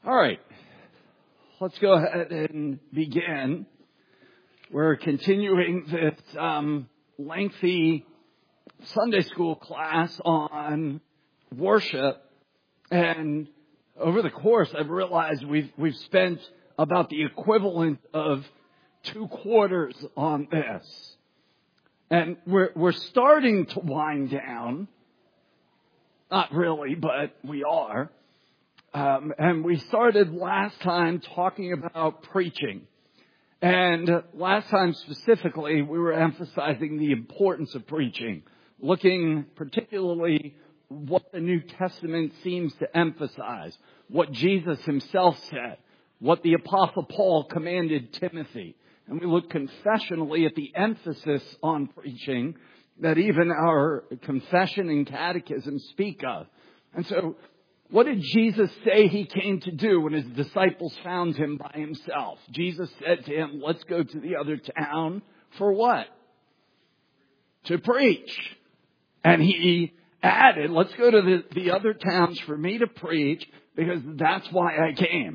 All right, let's go ahead and begin. We're continuing this lengthy Sunday school class on worship, and over the course, I've realized we've spent about the equivalent of 2 quarters on this, and we're starting to wind down. Not really, but we are. And we started last time talking about preaching. And last time specifically, we were emphasizing the importance of preaching, looking particularly what the New Testament seems to emphasize, what Jesus himself said, what the Apostle Paul commanded Timothy. And we looked confessionally at the emphasis on preaching that even our confession and catechism speak of. And so, what did Jesus say he came to do when his disciples found him by himself? Jesus said to him, let's go to the other town for what? To preach. And he added, let's go to the other towns for me to preach because that's why I came.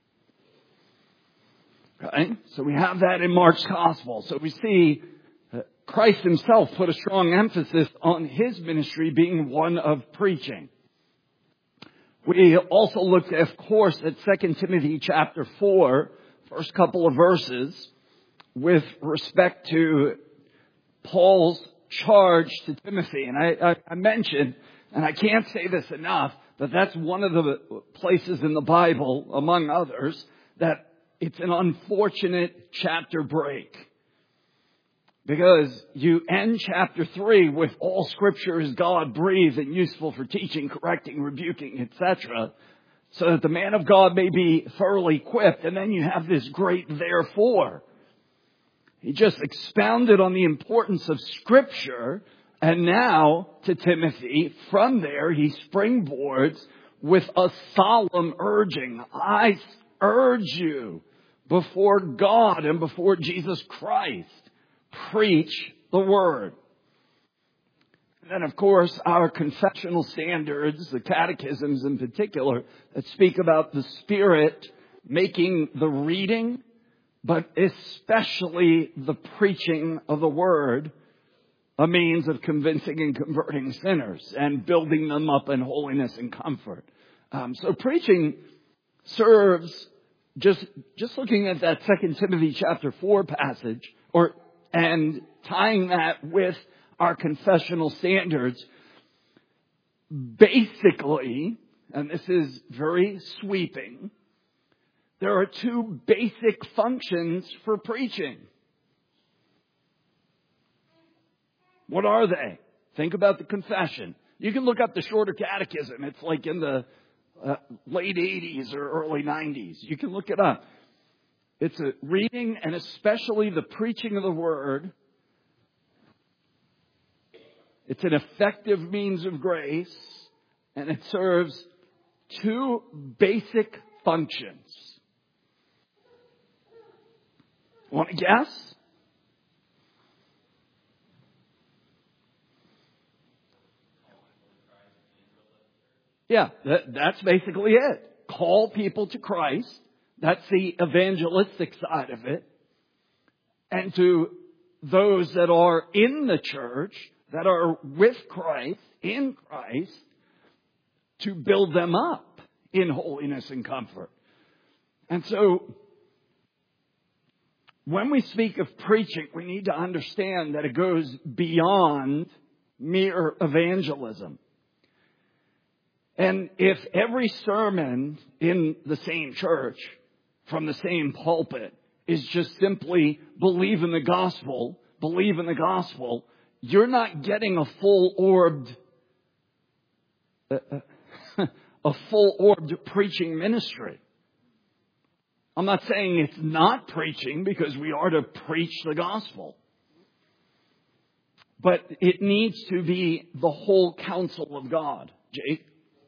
Okay? So we have that in Mark's Gospel. So we see Christ himself put a strong emphasis on his ministry being one of preaching. We also looked, of course, at 2 Timothy chapter 4, first couple of verses, with respect to Paul's charge to Timothy. And I mentioned, and I can't say this enough, that that's one of the places in the Bible, among others, that it's an unfortunate chapter break. Because you end chapter 3 with all scripture is God breathed and useful for teaching, correcting, rebuking, etc. So that the man of God may be thoroughly equipped. And then you have this great therefore. He just expounded on the importance of scripture. And now to Timothy, from there he springboards with a solemn urging. I urge you before God and before Jesus Christ. Preach the word. And then, of course, our confessional standards, the catechisms in particular, that speak about the Spirit making the reading, but especially the preaching of the word, a means of convincing and converting sinners and building them up in holiness and comfort. So preaching serves, just looking at that 2 Timothy chapter 4 passage, and tying that with our confessional standards, basically, and this is very sweeping, there are 2 basic functions for preaching. What are they? Think about the confession. You can look up the shorter catechism. It's like in the late 80s or early 90s. You can look it up. It's a reading and especially the preaching of the word. It's an effective means of grace, and it serves 2 basic functions. Want to guess? Yeah, that's basically it. Call people to Christ. That's the evangelistic side of it. And to those that are in the church, that are with Christ, in Christ, to build them up in holiness and comfort. And so, when we speak of preaching, we need to understand that it goes beyond mere evangelism. And if every sermon in the same church, from the same pulpit, is just simply believe in the gospel, you're not getting a full-orbed preaching ministry. I'm not saying it's not preaching because we are to preach the gospel. But it needs to be the whole counsel of God. Jake?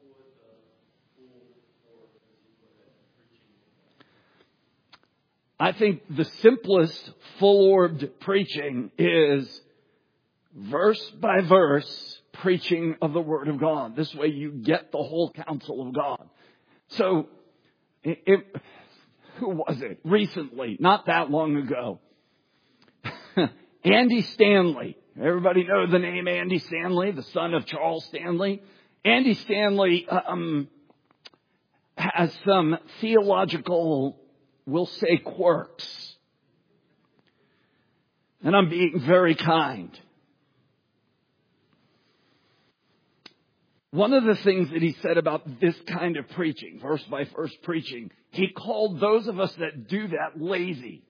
I think the simplest full-orbed preaching is verse by verse preaching of the Word of God. This way you get the whole counsel of God. So who was it? Recently, not that long ago. Andy Stanley. Everybody know the name Andy Stanley, the son of Charles Stanley. Andy Stanley has some theological, we'll say, quirks. And I'm being very kind. One of the things that he said about this kind of preaching, verse by verse preaching, he called those of us that do that lazy.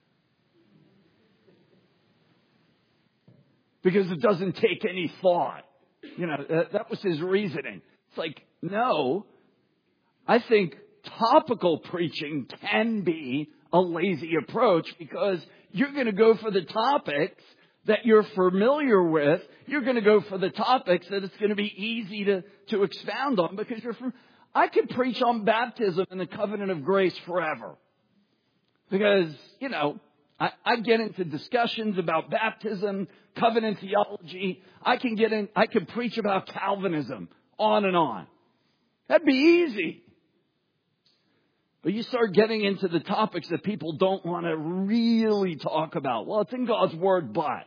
Because it doesn't take any thought. That was his reasoning. It's like, no, I think topical preaching can be a lazy approach because you're going to go for the topics that you're familiar with. You're going to go for the topics that it's going to be easy to expound on because I could preach on baptism and the covenant of grace forever. Because, I get into discussions about baptism, covenant theology. I could preach about Calvinism on and on. That'd be easy. But you start getting into the topics that people don't want to really talk about. Well, it's in God's Word, but.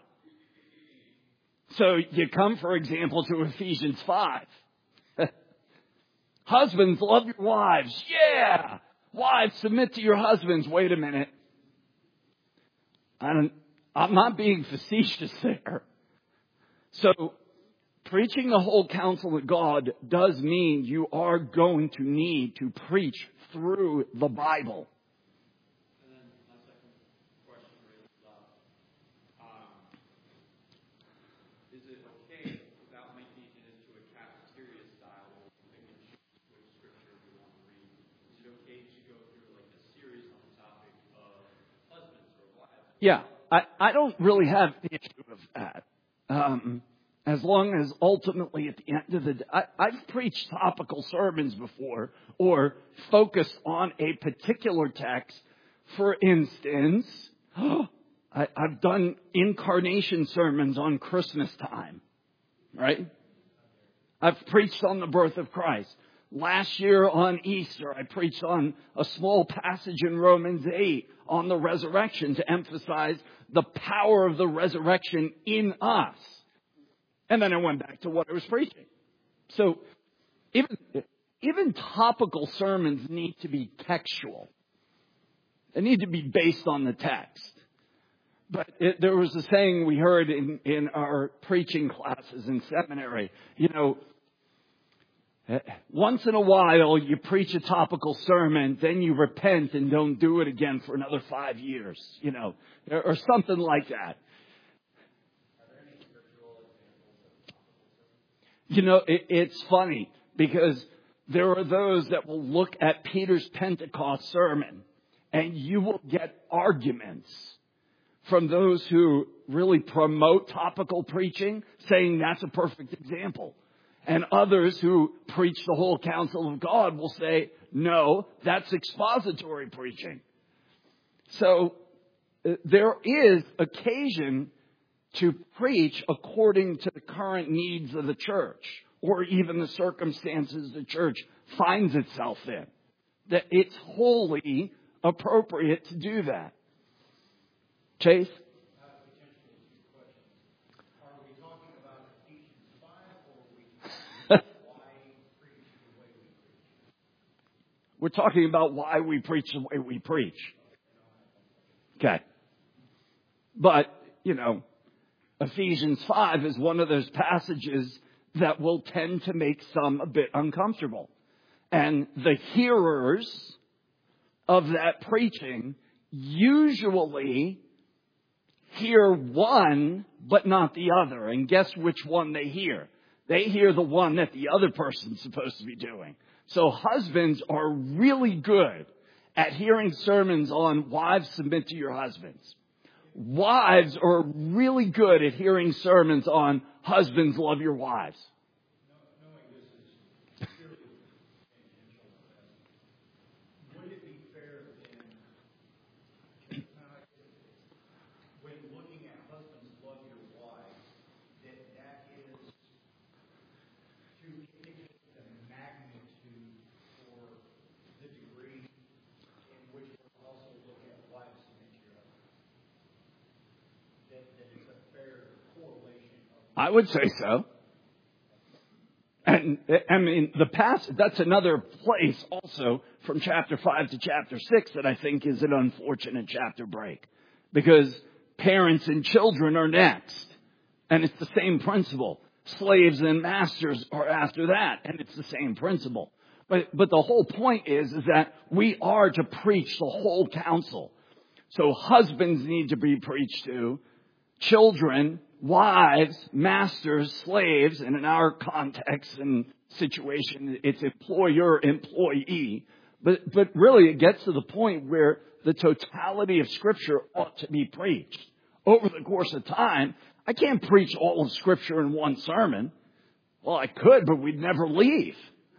So you come, for example, to Ephesians 5. Husbands, love your wives. Yeah! Wives, submit to your husbands. Wait a minute. I'm not being facetious there. So, preaching the whole counsel of God does mean you are going to need to preach through the Bible. And then my second question really is it okay, without making it into a cafeteria style, where we pick and choose which scripture we want to read, is it okay to go through like a series on the topic of husbands or wives? Yeah, I don't really have the issue of that. As long as ultimately at the end of the day, I've preached topical sermons before or focused on a particular text. For instance, I've done incarnation sermons on Christmas time, right? I've preached on the birth of Christ. Last year on Easter, I preached on a small passage in Romans 8 on the resurrection to emphasize the power of the resurrection in us. And then I went back to what I was preaching. So even topical sermons need to be textual. They need to be based on the text. But there was a saying we heard in our preaching classes in seminary. Once in a while you preach a topical sermon, then you repent and don't do it again for another 5 years, or something like that. It's funny because there are those that will look at Peter's Pentecost sermon and you will get arguments from those who really promote topical preaching saying that's a perfect example. And others who preach the whole counsel of God will say, no, that's expository preaching. So there is occasion to preach according to the current needs of the church or even the circumstances the church finds itself in. That it's wholly appropriate to do that. Chase? Are we talking about Ephesians 5 or why preach the way we preach? We're talking about why we preach the way we preach. Okay. But, Ephesians 5 is one of those passages that will tend to make some a bit uncomfortable. And the hearers of that preaching usually hear one, but not the other. And guess which one they hear? They hear the one that the other person's supposed to be doing. So husbands are really good at hearing sermons on wives submit to your husbands. Wives are really good at hearing sermons on husbands love your wives. Knowing this is purely tangential, would it be fair then, when looking at husbands love your wives, that is to indicate the magnitude or the degree I would say so. And, I mean, the passage, that's another place also from chapter 5 to chapter 6 that I think is an unfortunate chapter break. Because parents and children are next. And it's the same principle. Slaves and masters are after that. And it's the same principle. But the whole point is that we are to preach the whole counsel. So husbands need to be preached to. Children, wives, masters, slaves, and in our context and situation, it's employer, employee. But really it gets to the point where the totality of Scripture ought to be preached. Over the course of time, I can't preach all of Scripture in one sermon. Well, I could, but we'd never leave.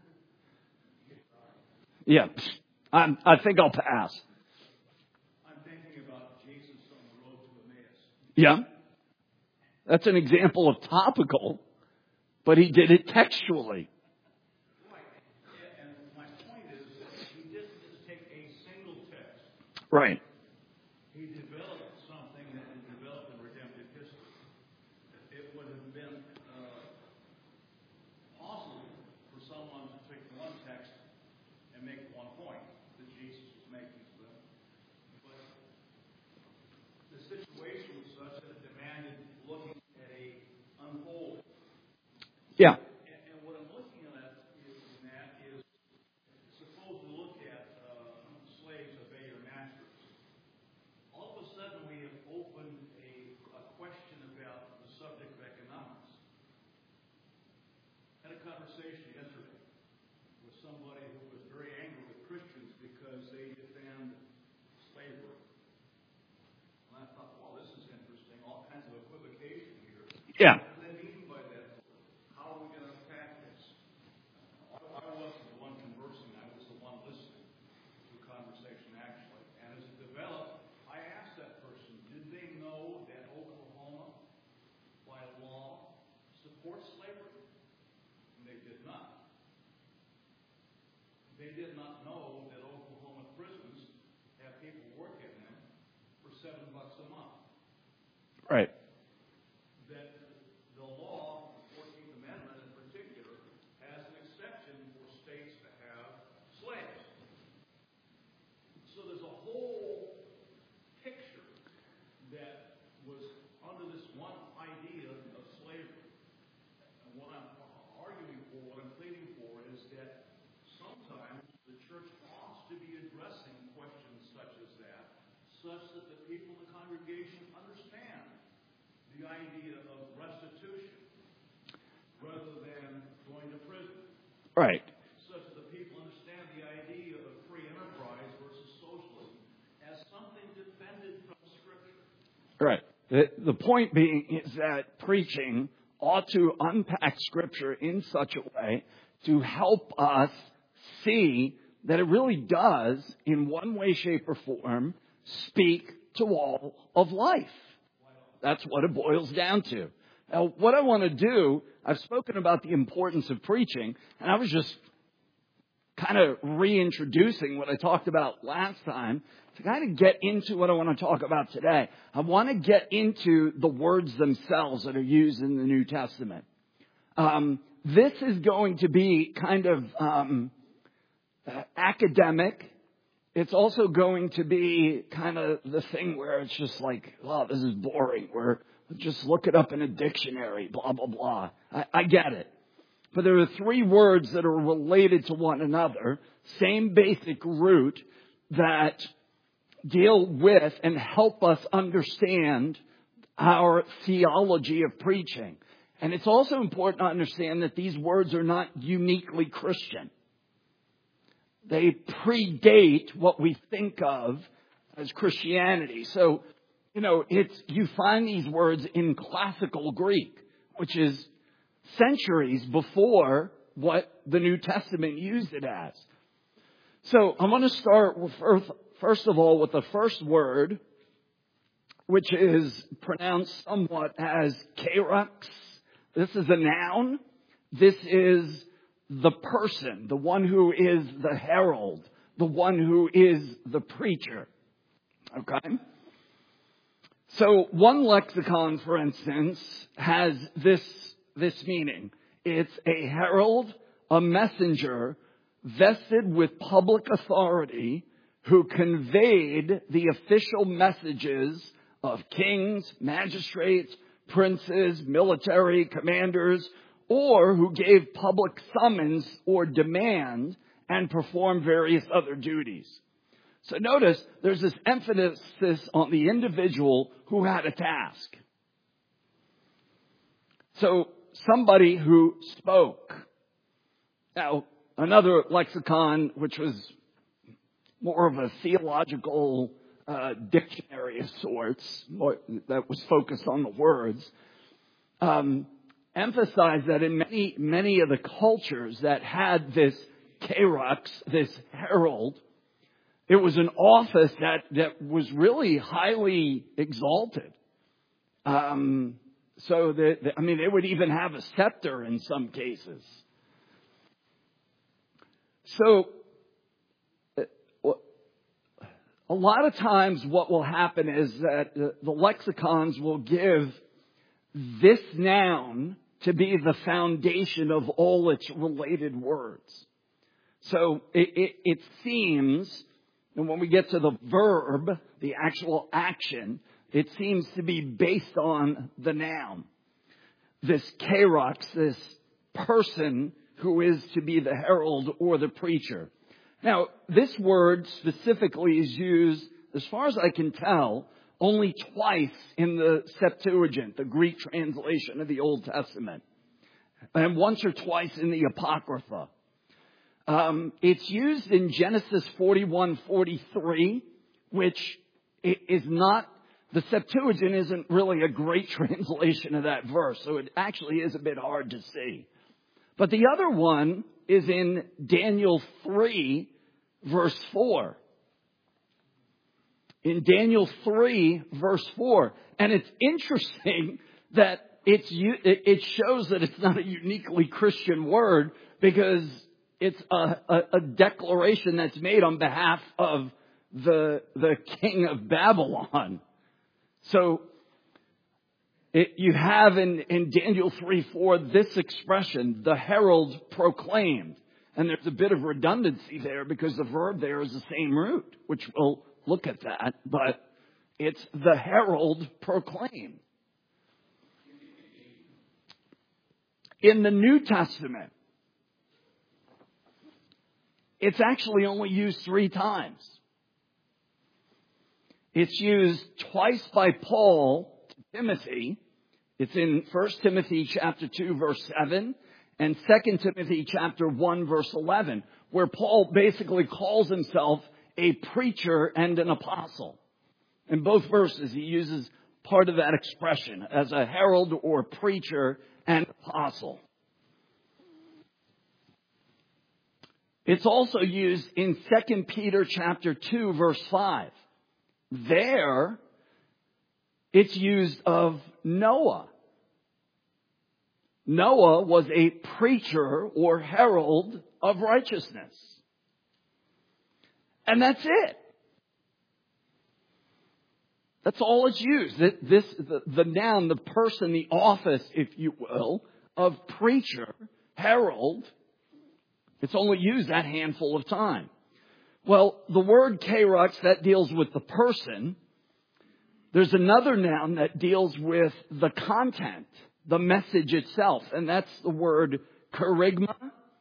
Yeah, I think I'll pass. I'm thinking about Jesus on the road to Emmaus. Yeah. That's an example of topical, but he did it textually. Right. And my point is that he didn't just take a single text. Right. He developed something that is developed in redemptive history. It would have been possible for someone to take one text and make one point that Jesus was making to them. But the situation was such that it demanded looking at a unfolding. Yeah. And what I'm looking at in that is, suppose we look at slaves obey your masters. All of a sudden we have opened a question about the subject of economics. I had a conversation yesterday with somebody who was very angry with Christians because they defend slavery. And I thought, well, this is interesting, all kinds of equivocation here. Yeah. What do they mean by that? How are we going to attack this? I wasn't the one conversing, I was the one listening to the conversation actually. And as it developed, I asked that person, did they know that Oklahoma, by law, supports slavery? And they did not. They did not know that Oklahoma prisons have people work in them for $7 a month. Right. That the law, the 14th Amendment in particular, has an exception for states to have slaves. So there's a whole picture that was under this one idea of slavery. And what I'm arguing for, what I'm pleading for, is that sometimes the church ought to be addressing questions such as that, such that the people in the congregation understand the idea of restitution rather than going to prison. Right. Such that the people understand the idea of free enterprise versus socialism as something defended from Scripture. Right. The point being is that preaching ought to unpack Scripture in such a way to help us see that it really does, in one way, shape, or form, speak to all of life. That's what it boils down to. Now, what I want to do, I've spoken about the importance of preaching, and I was just kind of reintroducing what I talked about last time to kind of get into what I want to talk about today. I want to get into the words themselves that are used in the New Testament. This is going to be kind of academic. It's also going to be kind of the thing where it's just like, oh, this is boring. Just look it up in a dictionary, blah, blah, blah. I get it. But there are 3 words that are related to one another, same basic root, that deal with and help us understand our theology of preaching. And it's also important to understand that these words are not uniquely Christian. They predate what we think of as Christianity. So, you find these words in classical Greek, which is centuries before what the New Testament used it as. So I'm going to start with first of all with the first word, which is pronounced somewhat as kerux. This is a noun. This is the person, the one who is the herald, the one who is the preacher. Okay? So one lexicon, for instance, has this meaning. It's a herald, a messenger, vested with public authority, who conveyed the official messages of kings, magistrates, princes, military commanders, or who gave public summons or demand and performed various other duties. So notice there's this emphasis on the individual who had a task. So somebody who spoke. Now, another lexicon, which was more of a theological dictionary of sorts, that was focused on the words, emphasized that in many of the cultures that had this kerux, this herald, it was an office that was really highly exalted. So they would even have a scepter in some cases. So a lot of times what will happen is that the lexicons will give this noun to be the foundation of all its related words. So it seems, and when we get to the verb, the actual action, it seems to be based on the noun. This kerux, this person who is to be the herald or the preacher. Now, this word specifically is used, as far as I can tell, only twice in the Septuagint, the Greek translation of the Old Testament, and once or twice in the Apocrypha. It's used in Genesis 41:43, which is not, the Septuagint isn't really a great translation of that verse, so it actually is a bit hard to see. But the other one is in Daniel 3, verse 4. In Daniel 3, verse 4. And it's interesting that it shows that it's not a uniquely Christian word, because it's a declaration that's made on behalf of the king of Babylon. So you have in Daniel 3:4 this expression, the herald proclaimed. And there's a bit of redundancy there because the verb there is the same root, which we'll look at that. But it's the herald proclaimed. In the New Testament, it's actually only used 3 times. It's used twice by Paul to Timothy. It's in 1 Timothy chapter 2, verse 7, and 2 Timothy chapter 1, verse 11, where Paul basically calls himself a preacher and an apostle. In both verses, he uses part of that expression as a herald or preacher and apostle. It's also used in 2 Peter chapter 2, verse 5. There, it's used of Noah. Noah was a preacher or herald of righteousness. And that's it. That's all it's used. The noun, the person, the office, if you will, of preacher, herald, it's only used that handful of time. Well, the word kerux, that deals with the person. There's another noun that deals with the content, the message itself, and that's the word kerygma.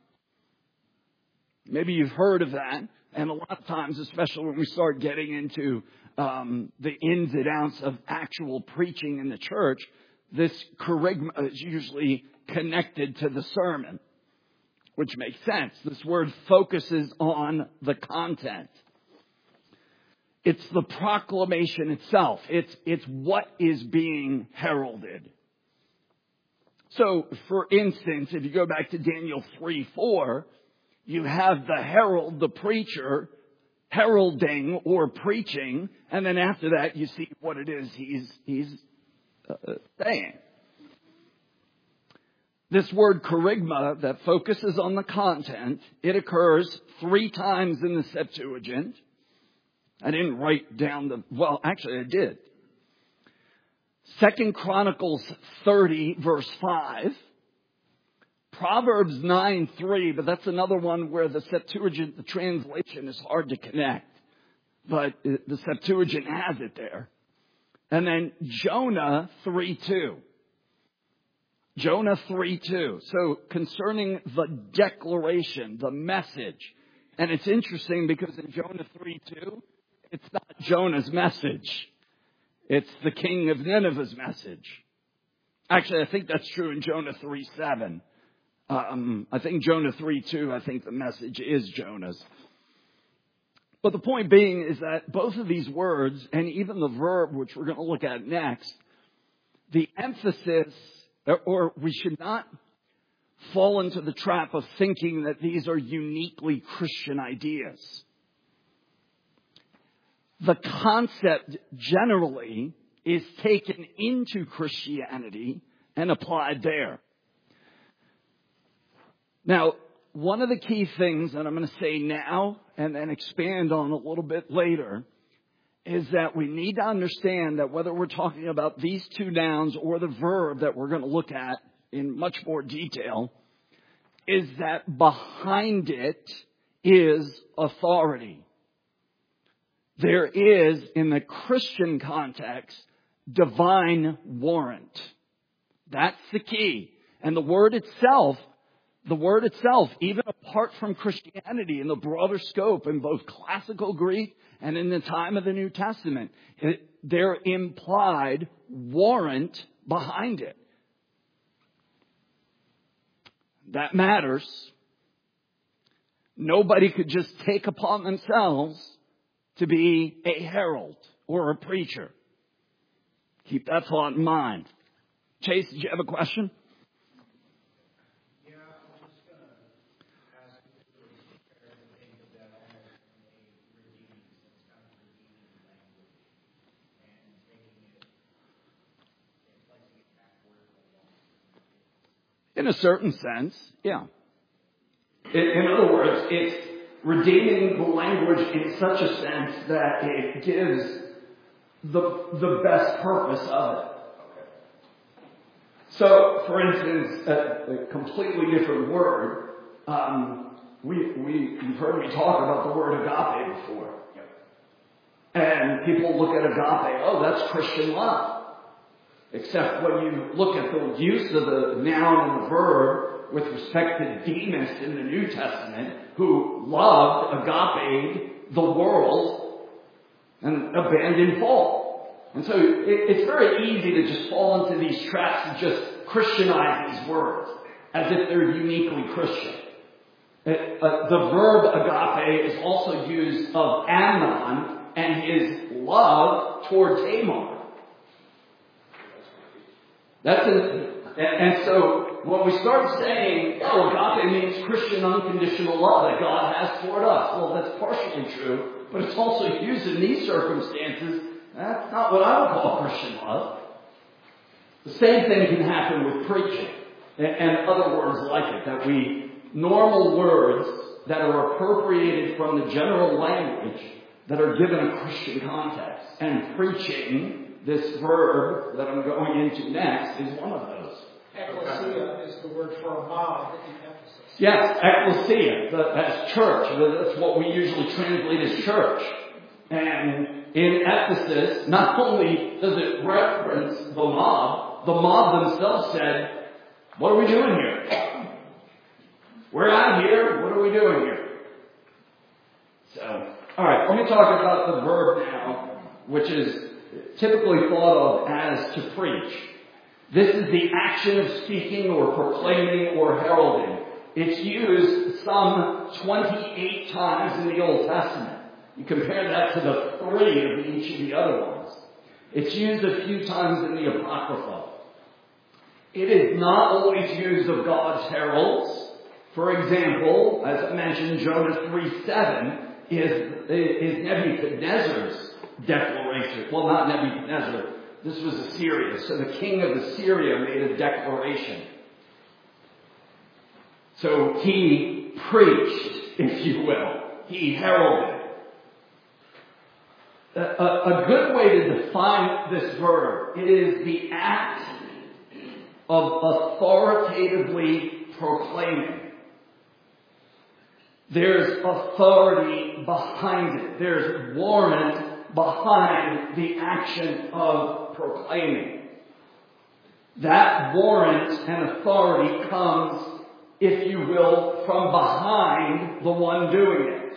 Maybe you've heard of that, and a lot of times, especially when we start getting into the ins and outs of actual preaching in the church, this kerygma is usually connected to the sermon, which makes sense. This word focuses on the content. It's the proclamation itself. It's what is being heralded. So, for instance, if you go back to Daniel 3:4, you have the herald, the preacher, heralding or preaching, and then after that you see what it is he's saying. This word kerygma that focuses on the content, it occurs 3 times in the Septuagint. I didn't write down actually I did. 2 Chronicles 30, verse 5. Proverbs 9:3, but that's another one where the Septuagint, the translation is hard to connect. But the Septuagint has it there. And then Jonah 3:2. Jonah 3:2. So concerning the declaration, the message. And it's interesting because in Jonah 3:2, it's not Jonah's message. It's the king of Nineveh's message. Actually, I think that's true in Jonah 3:7. I think Jonah 3:2, I think the message is Jonah's. But the point being is that both of these words, and even the verb, which we're going to look at next, the emphasis, or we should not fall into the trap of thinking that these are uniquely Christian ideas. The concept generally is taken into Christianity and applied there. Now, one of the key things that I'm going to say now and then expand on a little bit later is that we need to understand that whether we're talking about these two nouns or the verb that we're going to look at in much more detail, is that behind it is authority. There is, in the Christian context, divine warrant. That's the key. And the word itself, even apart from Christianity in the broader scope in both classical Greek and in the time of the New Testament, there implied warrant behind it. That matters. Nobody could just take upon themselves to be a herald or a preacher. Keep that thought in mind. Chase, did you have a question? Yeah, I'm just going to ask you to compare the thing of that as a redeeming sense, kind of redeeming language, and taking it and placing it back where it belongs. In a certain sense, yeah. In other words, it's redeeming the language in such a sense that it gives the best purpose of it. So, for instance, a completely different word. You've heard me talk about the word agape before. And people look at agape, oh, that's Christian love. Except when you look at the use of the noun and the verb with respect to Demas in the New Testament, who loved, agape, the world and abandoned Paul. And so it's very easy to just fall into these traps and just Christianize these words as if they're uniquely Christian. The verb agape is also used of Amnon and his love towards Tamar. And so when we start saying, oh, agape means Christian unconditional love that God has toward us. Well, that's partially true, but it's also used in these circumstances. That's not what I would call Christian love. The same thing can happen with preaching and other words like it, that normal words that are appropriated from the general language that are given a Christian context. And preaching, this verb that I'm going into next, is one of those. Ecclesia is the word for a mob in Ephesus. Yes, ecclesia, that's church. That's what we usually translate as church. And in Ephesus, not only does it reference the mob themselves said, what are we doing here? We're out here, what are we doing here? So, alright, let me talk about the verb now, which is typically thought of as to preach. This is the action of speaking or proclaiming or heralding. It's used some 28 times in the Old Testament. You compare that to the 3 of each of the other ones. It's used a few times in the Apocrypha. It is not always used of God's heralds. For example, as I mentioned, Jonah 3:7 is Nebuchadnezzar's declaration. Well, not Nebuchadnezzar. This was Assyria. So the king of Assyria made a declaration. So he preached, if you will. He heralded. A good way to define this verb is the act of authoritatively proclaiming. There's authority behind it. There's warrant behind the action of proclaiming. That warrant and authority comes, if you will, from behind the one doing it.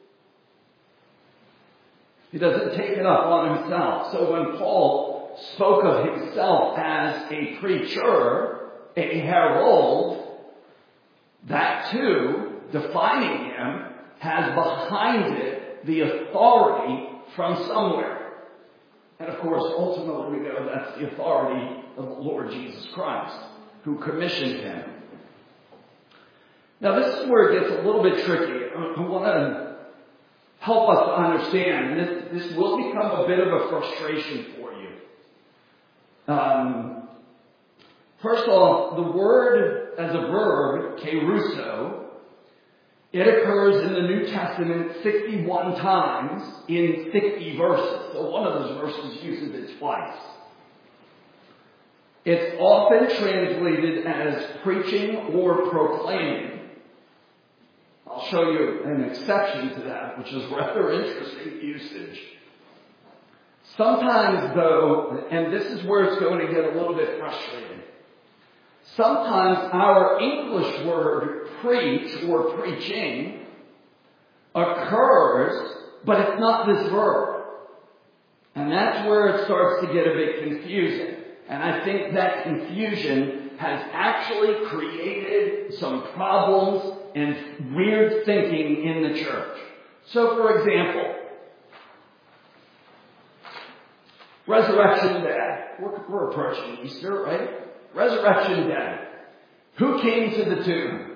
He doesn't take it up on himself. So when Paul spoke of himself as a preacher, a herald, that too, defining him, has behind it the authority from somewhere. And of course, ultimately we know that's the authority of the Lord Jesus Christ, who commissioned him. Now this is where it gets a little bit tricky. I want to help us to understand, and this will become a bit of a frustration for you. First off, the word as a verb, kerusso, it occurs in the New Testament 61 times in 60 verses. So one of those verses uses it twice. It's often translated as preaching or proclaiming. I'll show you an exception to that, which is rather interesting usage. Sometimes, though, and this is where it's going to get a little bit frustrating, sometimes our English word preach or preaching occurs, but it's not this verb. And that's where it starts to get a bit confusing. And I think that confusion has actually created some problems and weird thinking in the church. So, for example, Resurrection Day. We're approaching Easter, right? Resurrection Day. Who came to the tomb?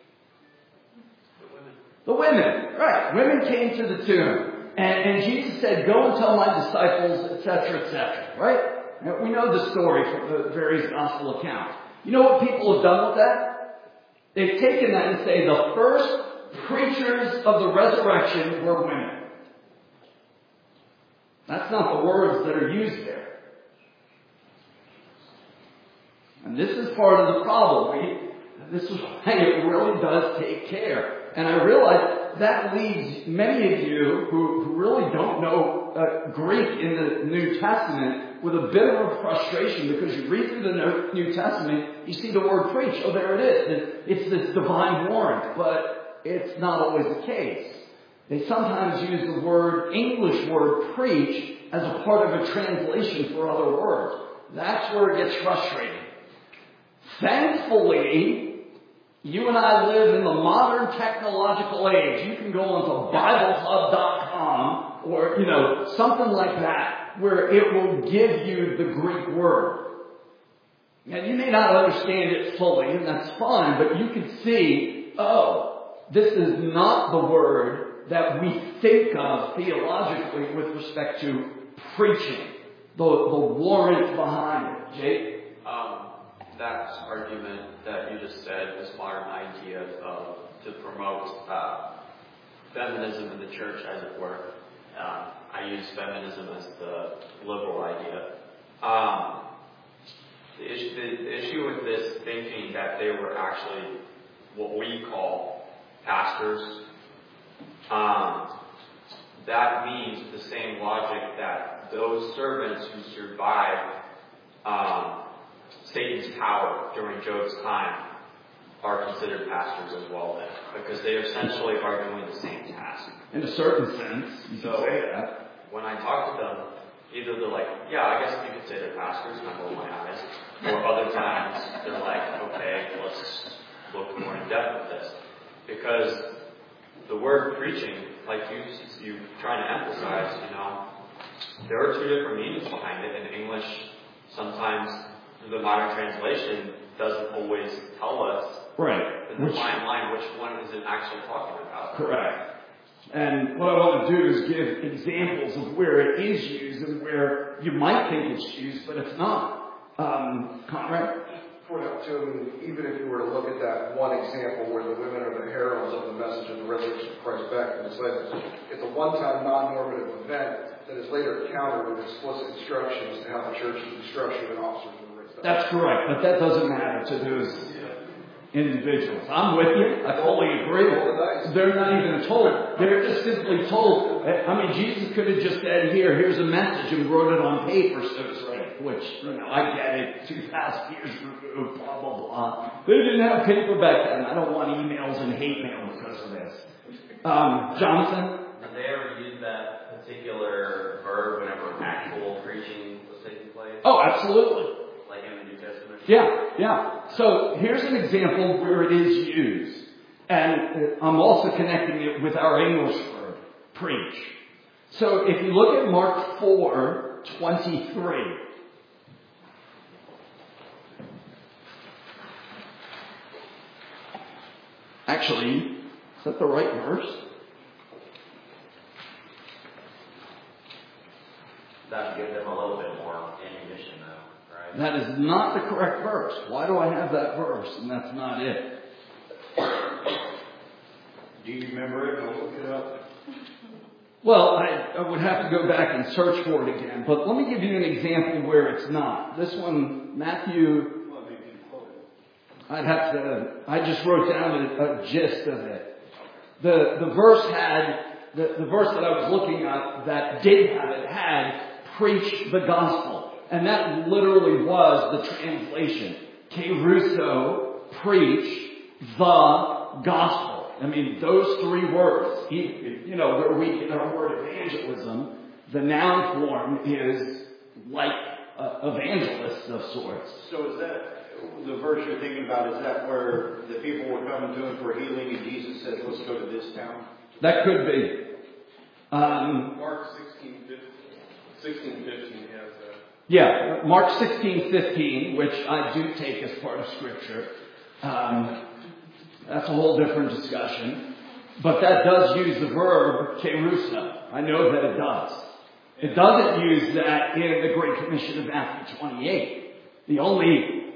The women. Right. Women came to the tomb. And Jesus said, go and tell my disciples, etc., etc. Right? Now, we know the story from the various gospel accounts. You know what people have done with that? They've taken that and say the first preachers of the resurrection were women. That's not the words that are used there. And this is part of the problem. This is why it really does take care. And I realize that leaves many of you who really don't know Greek in the New Testament with a bit of a frustration, because you read through the New Testament, you see the word preach. Oh, there it is. And it's this divine warrant. But it's not always the case. They sometimes use the English word preach as a part of a translation for other words. That's where it gets frustrating. Thankfully, you and I live in the modern technological age. You can go onto BibleHub.com or, something like that, where it will give you the Greek word. And you may not understand it fully, and that's fine, but you can see, this is not the word that we think of theologically with respect to preaching, the warrant behind it. Jake? That argument that you just said, this modern idea to promote feminism in the church, as it were. I use feminism as the liberal idea. The issue with this thinking that they were actually what we call pastors, that means the same logic that those servants who survived Satan's power during Job's time are considered pastors as well then, because they essentially are doing the same task. In a certain sense, you can say that. When I talk to them, either they're like, yeah, I guess you could say they're pastors, and I roll my eyes, or other times they're like, okay, let's look more in depth at this. Because the word preaching, like you trying to emphasize, there are two different meanings behind it. In English, sometimes the modern translation doesn't always tell us in the fine line which one is it actually talking about. Correct. And what I want to do is give examples of where it is used and where you might think it's used, but it's not. Conrad? Point out too, even if you were to look at that one example where the women are the heralds of the message of the resurrection of Christ back in the slaves, it's a one-time non-normative event that that is later countered with explicit instructions to how the church is structured and officers are raised up. That's correct, but that doesn't matter to those individuals. I'm with you. I fully agree. They're not even told. They're just simply told. I mean, Jesus could have just said, here's a message, and wrote it on paper, so to speak, which, I get it, 2,000 years removed, blah, blah, blah. They didn't have paper back then. I don't want emails and hate mail because of this. Jonathan? Did they ever use that particular verb whenever actual preaching was taking place? Oh, absolutely. Like in the New Testament? Yeah. So here's an example where it is used. And I'm also connecting it with our English verb, preach. So if you look at Mark 4:23. Actually, is that the right verse? That would give them a little bit more ammunition, though, right? That is not the correct verse. Why do I have that verse? And that's not it. Do you remember it? I'll look it up. Well, I would have to go back and search for it again. But let me give you an example where it's not. This one, Matthew, I just wrote down a gist of it. The verse that I was looking at that did have it had preach the gospel. And that literally was the translation. Kerusso, preach the gospel. I mean, those three words, where we get our word evangelism, the noun form is like evangelists of sorts. So is that the verse you're thinking about? Is that where the people were coming to him for healing and Jesus said, let's go to this town? That could be. Mark 16:15 has that. Yeah, Mark 16:15, which I do take as part of Scripture. That's a whole different discussion. But that does use the verb kerusso. I know that it does. It doesn't use that in the Great Commission of Matthew 28. The only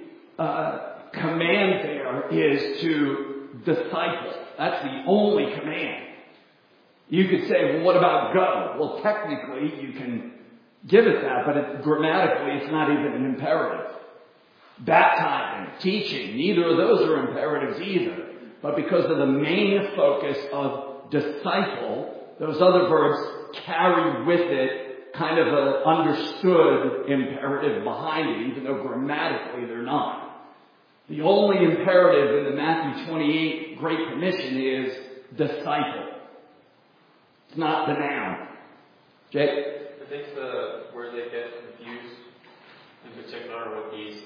command there is to disciple. That's the only command. You could say, well, what about go? Well, technically, you can give it that, but grammatically, it's not even an imperative. Baptizing, teaching, neither of those are imperatives either. But because of the main focus of disciple, those other verbs carry with it kind of an understood imperative behind it, even though grammatically they're not. The only imperative in the Matthew 28 Great Commission is disciple. It's not the noun. Jake? I think where they get confused, in particular with these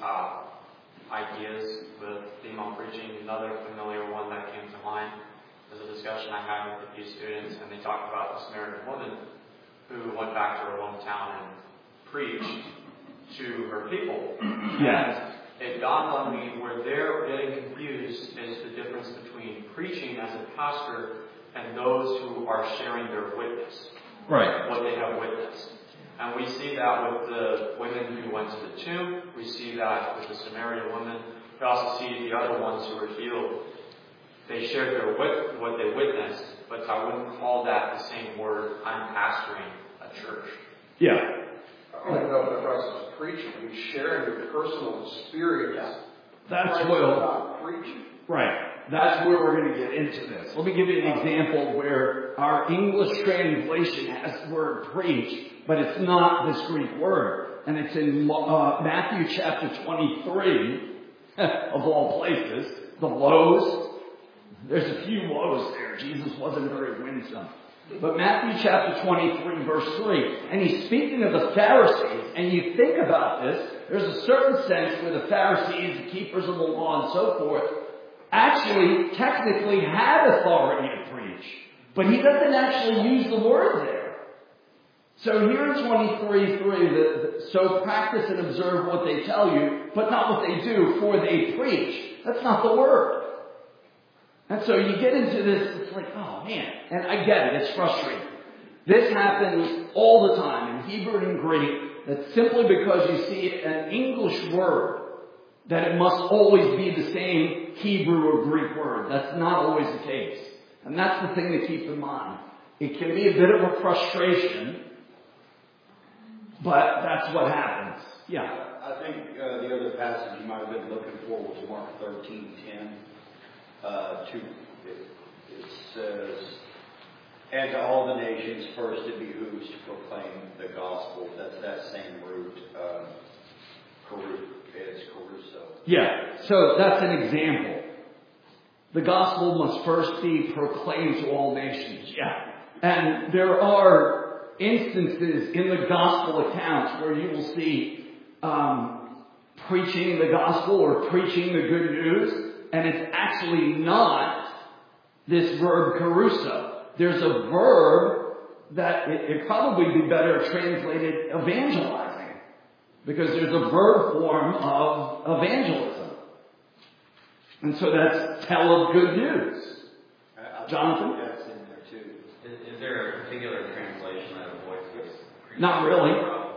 ideas with female preaching, another familiar one that came to mind is a discussion I had with a few students, and they talked about the Samaritan woman who went back to her hometown and preached to her people. Yes. It dawned on me where they're getting confused is the difference between preaching as a pastor and those who are sharing their witness. Right. What they have witnessed. And we see that with the women who went to the tomb. We see that with the Samaritan woman. We also see the other ones who were healed. They shared what they witnessed, but I wouldn't call that the same word. I'm pastoring a church. Yeah. I don't even know if the process of preaching. I mean, sharing your personal experience. That's Christ is not preaching. Right. That's where we're going to get into this. Let me give you an example where our English translation has the word preach, but it's not this Greek word. And it's in Matthew chapter 23, of all places. The lows. There's a few lows there. Jesus wasn't very winsome. But Matthew chapter 23, verse 3. And he's speaking of the Pharisees. And you think about this, there's a certain sense where the Pharisees, the keepers of the law and so forth, actually, technically had authority to preach. But he doesn't actually use the word there. So here in 23:3, so practice and observe what they tell you, but not what they do, for they preach. That's not the word. And so you get into this, it's like, oh man, and I get it, it's frustrating. This happens all the time in Hebrew and Greek, that simply because you see an English word, that it must always be the same Hebrew or Greek word. That's not always the case. And that's the thing to keep in mind. It can be a bit of a frustration But that's what happens. Yeah. I think the other passage you might have been looking for was Mark 13:10. It says, "And to all the nations, first it behooves to proclaim the gospel." That's that same root. It's caruso. Yeah. So that's an example. The gospel must first be proclaimed to all nations. Yeah. And there are instances in the gospel accounts where you will see preaching the gospel or preaching the good news, and it's actually not this verb caruso. There's a verb that it'd probably be better translated evangelizing, because there's a verb form of evangelism. And so that's tell of good news. Jonathan? That's in there too. Is there a particular translation that avoids this? Not really.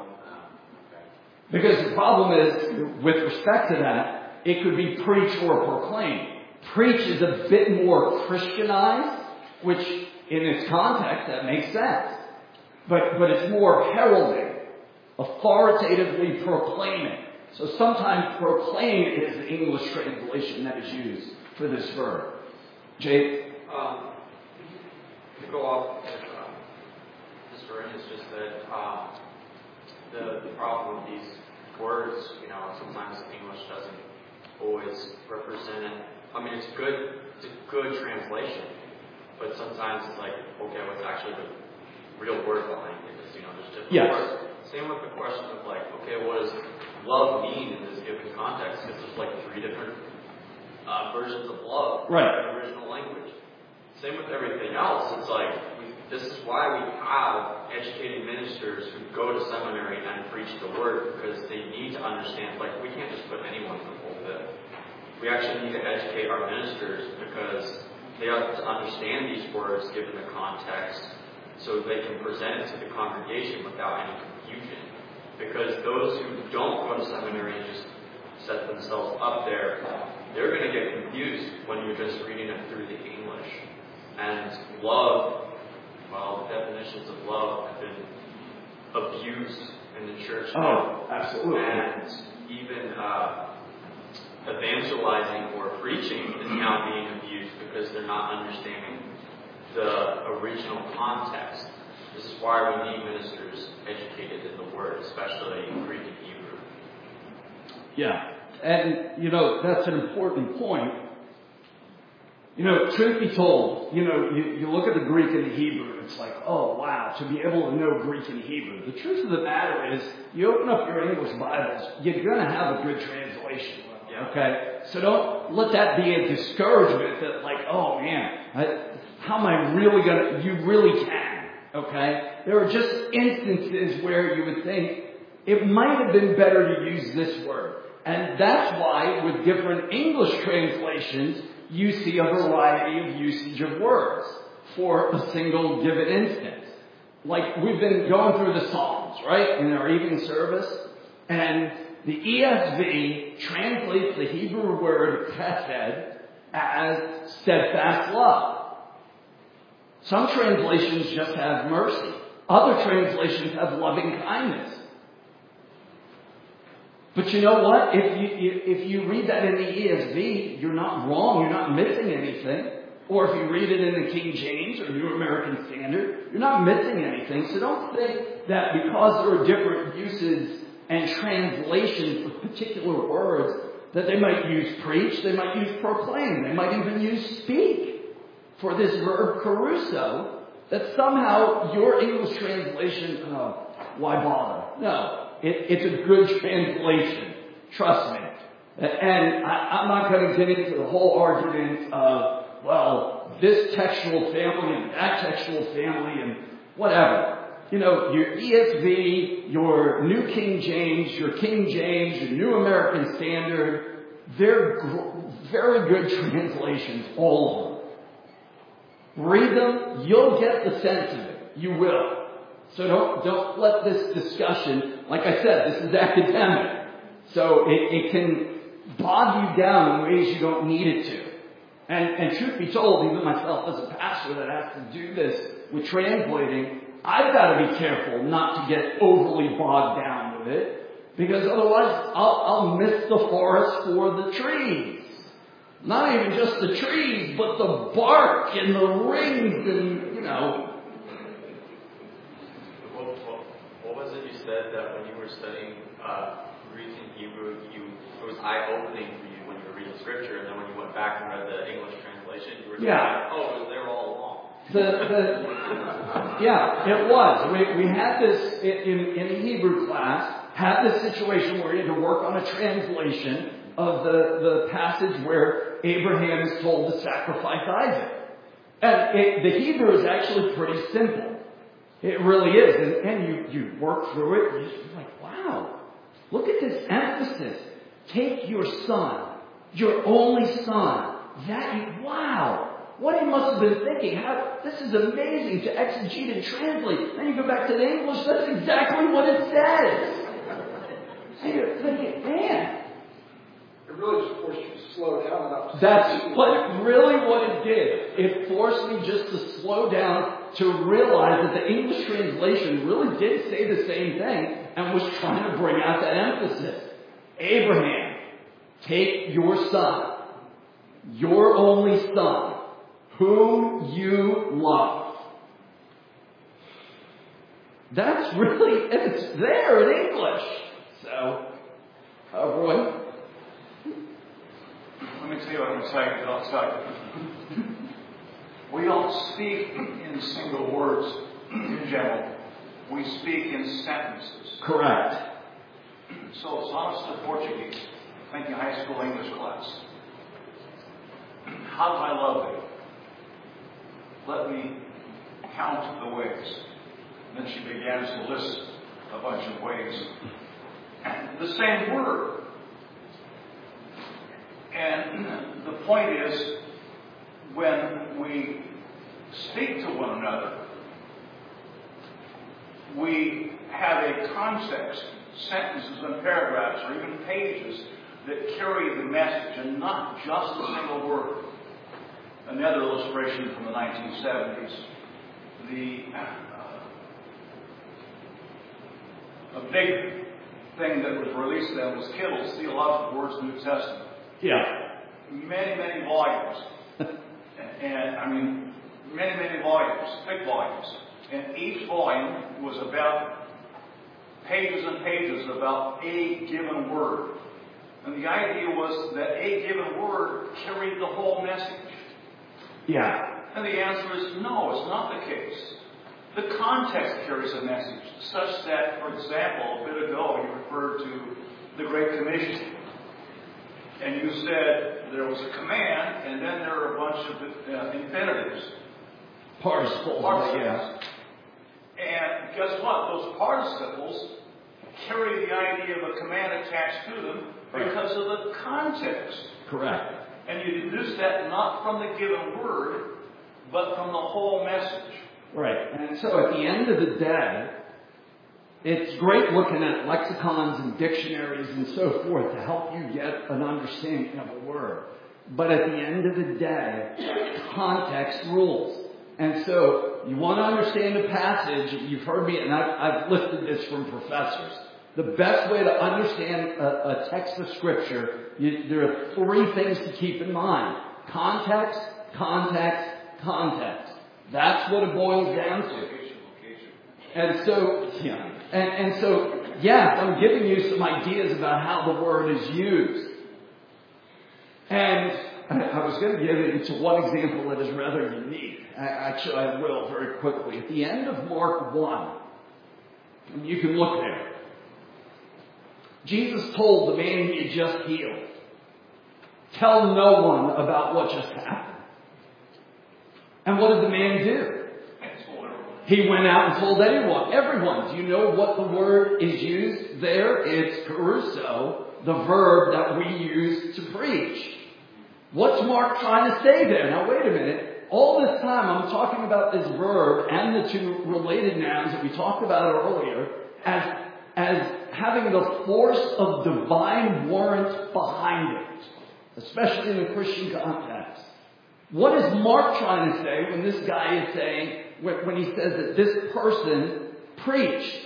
Because the problem is, with respect to that, it could be preach or proclaim. Preach is a bit more Christianized, which in its context, that makes sense. But it's more heralding, authoritatively proclaiming. So sometimes proclaim is the English translation that is used for this verb. Jake? To go off this verse is just that the problem with these words, sometimes English doesn't always represent it. I mean, it's a good translation, but sometimes it's like, okay, what's actually the real word behind it? Because, there's different words. Same with the question of like, okay, what does love mean in this given context? Because there's like 3 different versions of love in the original language. Same with everything else. It's like, this is why we have educated ministers who go to seminary and preach the word, because they need to understand, like, we can't just put anyone in the pulpit. We actually need to educate our ministers, because they have to understand these words given the context, so they can present it to the congregation without any confusion. Because those who don't go to seminary and just set themselves up there, they're going to get confused when you're just reading it through the English. And love, well, the definitions of love have been abused in the church now. Oh, absolutely. And even evangelizing or preaching is now being abused because they're not understanding the original context. This is why we need ministers educated in the Word, especially in Greek and Hebrew. Yeah. And, that's an important point. Truth be told, you look at the Greek and the Hebrew, it's like, oh, wow, to be able to know Greek and Hebrew. The truth of the matter is, you open up your English Bibles, you're going to have a good translation. Okay? So don't let that be a discouragement that, like, oh, man, how am I really going to... You really can. Okay? There are just instances where you would think it might have been better to use this word. And that's why, with different English translations, you see a variety of usage of words for a single given instance. Like, we've been going through the Psalms, right, in our evening service, and the ESV translates the Hebrew word chesed as steadfast love. Some translations just have mercy. Other translations have loving kindness. But you know what? If you read that in the ESV, you're not wrong. You're not missing anything. Or if you read it in the King James or New American Standard, you're not missing anything. So don't think that because there are different uses and translations of particular words that they might use preach, they might use proclaim, they might even use speak for this verb caruso, that somehow your English translation, why bother? No. It's a good translation. Trust me. And I'm not going to get into the whole argument of, well, this textual family and that textual family and whatever. Your ESV, your New King James, your King James, your New American Standard, they're very good translations, all of them. Read them, you'll get the sense of it. You will. So don't let this discussion, like I said, this is academic. So it can bog you down in ways you don't need it to. And truth be told, even myself as a pastor that has to do this with translating, I've got to be careful not to get overly bogged down with it, because otherwise I'll miss the forest for the trees. Not even just the trees, but the bark and the rings and, you know. What was it you said that when you were studying Greek and Hebrew, it was eye-opening for you when you were reading Scripture, and then when you went back and read the English translation, you were saying, oh, it was there all along. Yeah, it was. We had this in Hebrew class, had this situation where you had to work on a translation of the passage where Abraham is told to sacrifice Isaac. And the Hebrew is actually pretty simple. It really is. And you work through it, and you're just like, wow, look at this emphasis. Take your son, your only son. Wow. What he must have been thinking. This is amazing to exegete and translate. Then you go back to the English, that's exactly what it says. So you're thinking, man. It really just forced you to slow down enough. That's what it did. It forced me just to slow down to realize that the English translation really did say the same thing and was trying to bring out that emphasis. Abraham, take your son, your only son, whom you love. That's really, it's there in English. So, Roy? Let me tell you what I'm excited about. We don't speak in single words in general. We speak in sentences. Correct. So, Sonos to Portuguese, thinking high school English class. How do I love thee? Let me count the ways. And then she begins to list a bunch of ways. The same word. And the point is, when we speak to one another, we have a context, sentences and paragraphs, or even pages that carry the message and not just a single word. Another illustration from the 1970s, a big thing that was released then was Kittle's Theological Words New Testament. Yeah. Many volumes. And I mean, many volumes, thick volumes. And each volume was about pages and pages about a given word. And the idea was that a given word carried the whole message. Yeah. And the answer is no, it's not the case. The context carries a message, such that, for example, a bit ago you referred to the Great Commission. And you said there was a command, and then there are a bunch of infinitives. Participles. Yeah. And guess what? Those participles carry the idea of a command attached to them because of the context. Correct. And you deduce that not from the given word, but from the whole message. Right. And so at the end of the day, it's great looking at lexicons and dictionaries and so forth to help you get an understanding of a word. But at the end of the day, context rules. And so you want to understand a passage, you've heard me, and I've listed this from professors. The best way to understand a text of Scripture, there are three things to keep in mind. Context, context, context. That's what it boils down to. And so, yeah. And so, yes, I'm giving you some ideas about how the word is used. And I was going to give it to one example that is rather unique. Actually, I will very quickly. At the end of Mark 1, and you can look there, Jesus told the man he had just healed, tell no one about what just happened. And what did the man do? He went out and told everyone. Do you know what the word is used there? It's caruso, the verb that we use to preach. What's Mark trying to say there? Now wait a minute. All this time I'm talking about this verb and the two related nouns that we talked about earlier as having the force of divine warrant behind it, especially in the Christian context. What is Mark trying to say when this guy is saying, when he says that this person preached.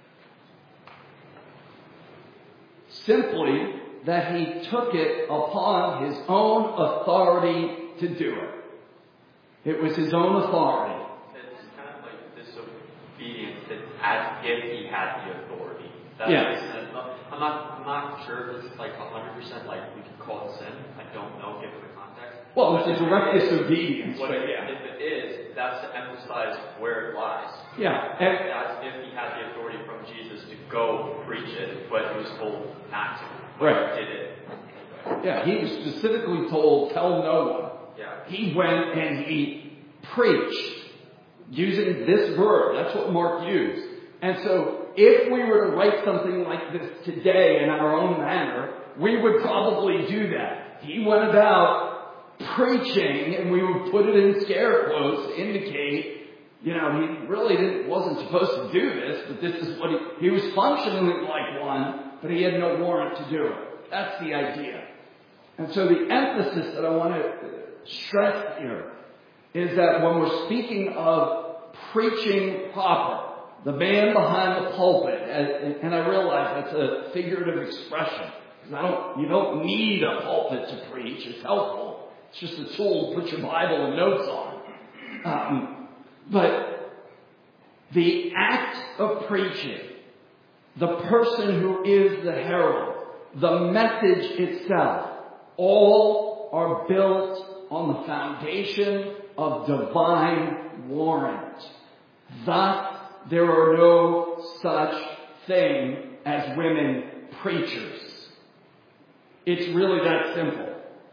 Simply that he took it upon his own authority to do it. It was his own authority. It's kind of like disobedience. It's as if he had the authority. That Yes. makes sense. I'm not sure if it's like 100% like we can call it sin. I don't know, given the context. Well, it's a direct disobedience. If it is, that's to emphasize where it lies. Yeah. As if he had the authority from Jesus to go preach it, but he was told not to. But Right. he did it. Yeah, he was specifically told, tell no one. Yeah. He went and he preached using this verb. That's what Mark used. And so if we were to write something like this today in our own manner, we would probably do that. He went about preaching, and we would put it in scare quotes to indicate, he really wasn't supposed to do this, but this is what he was functioning like one, but he had no warrant to do it. That's the idea. And so the emphasis that I want to stress here is that when we're speaking of preaching proper, the man behind the pulpit, and I realize that's a figurative expression, because you don't need a pulpit to preach. It's helpful. It's just a tool to put your Bible and notes on. But the act of preaching, the person who is the herald, the message itself, all are built on the foundation of divine warrant. Thus, there are no such thing as women preachers. It's really that simple.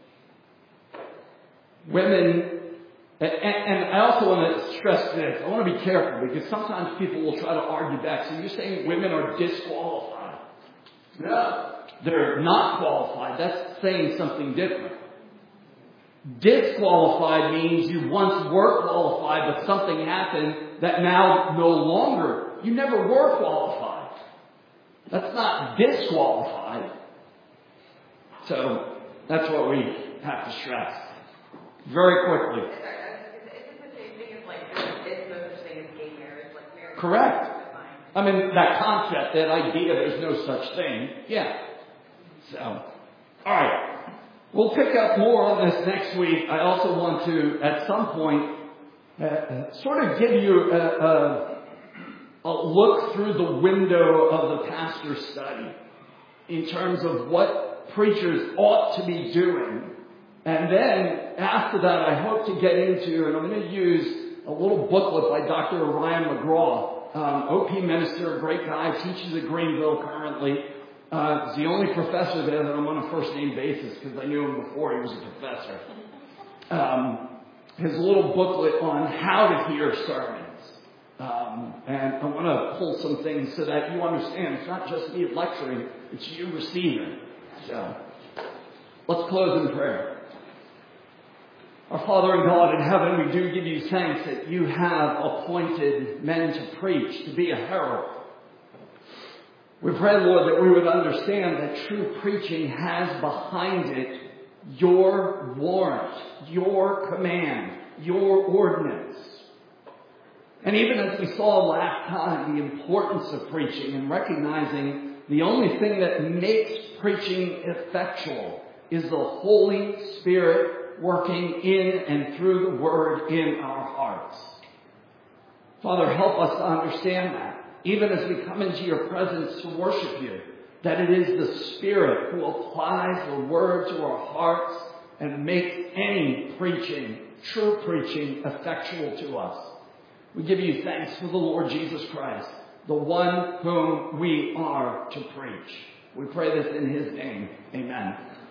Women, and I also want to stress this. I want to be careful because sometimes people will try to argue back. So you're saying women are disqualified? No, they're not qualified. That's saying something different. Disqualified means you once were qualified, but something happened that now no longer. You never were qualified. That's not disqualified. So that's what we have to stress. Very quickly. Is it the same thing as there's no such thing as gay marriage, like marriage? Correct. I mean, that concept, that idea, there's no such thing. Yeah. So, all right. We'll pick up more on this next week. I also want to, at some point, sort of give you a look through the window of the pastor's study in terms of what preachers ought to be doing. And then, after that, I hope to get into, and I'm going to use a little booklet by Dr. Ryan McGraw, OP minister, a great guy, teaches at Greenville currently. He's the only professor there that I'm on a first-name basis because I knew him before he was a professor. His little booklet on how to hear sermons. And I want to pull some things so that you understand it's not just me lecturing, it's you receiving. So, let's close in prayer. Our Father and God in heaven, we do give you thanks that you have appointed men to preach, to be a herald. We pray, Lord, that we would understand that true preaching has behind it your warrant, your command, your ordinance. And even as we saw last time, the importance of preaching and recognizing the only thing that makes preaching effectual is the Holy Spirit working in and through the Word in our hearts. Father, help us to understand that, even as we come into your presence to worship you, that it is the Spirit who applies the Word to our hearts and makes any preaching, true preaching, effectual to us. We give you thanks for the Lord Jesus Christ, the one whom we are to preach. We pray this in his name. Amen.